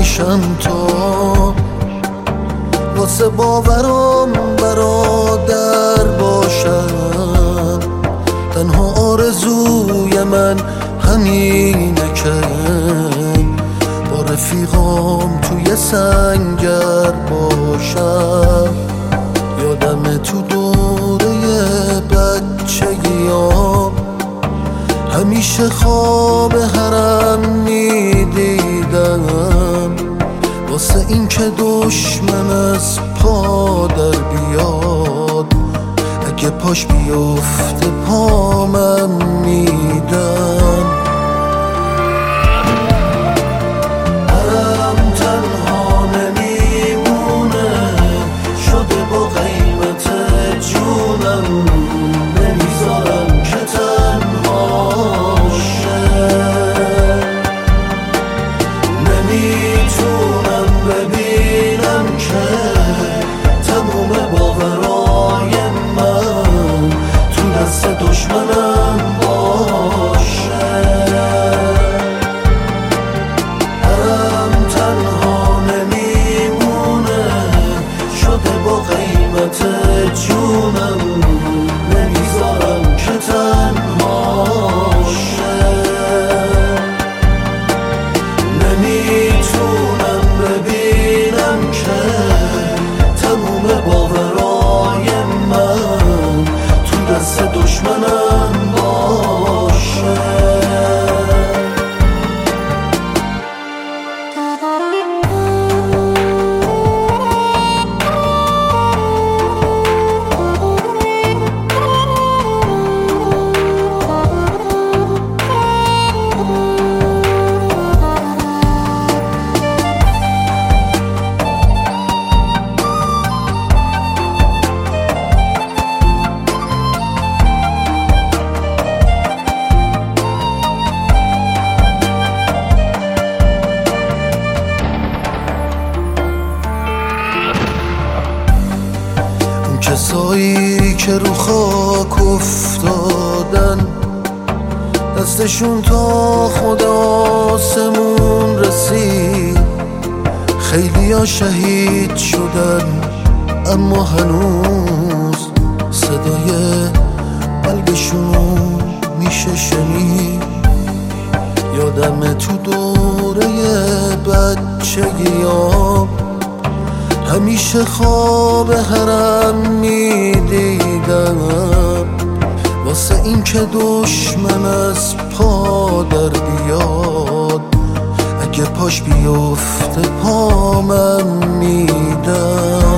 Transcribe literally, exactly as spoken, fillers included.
باشم تو، واسه باورم برادر باشم. تنها آرزوی من همینه که با رفیقام توی سنگر باشم. یادم تو دوره بچگیام همیشه خواب حرم میدیدم، واسه این که دشمن از پا در بیاد، اگه پاش بیفته پامم میدم. حرم تنها نمیمونه، شده با قیمت جونم، نمیذارم که تنها شه. نمیتونم ببینم که تموم باورای من تو دست دشمنم باشه. حرم تنها نمیمونه، شده با قیمت جونم، نمیذارم که تنها شه. نمیتونم ببینم که تموم باورای من تو دست دشمنم باشه. کسایی که رو خاک افتادن، دستشون تا خود آسمون رسید. خیلی ها شهید شدن اما هنوز صدای قلبشون میشه شنید. یادم تو دوره بچگیام همیشه خواب حرم میدیدم، واسه این که دشمن از پا در بیاد، اگه پاش بیفته پامم میدم.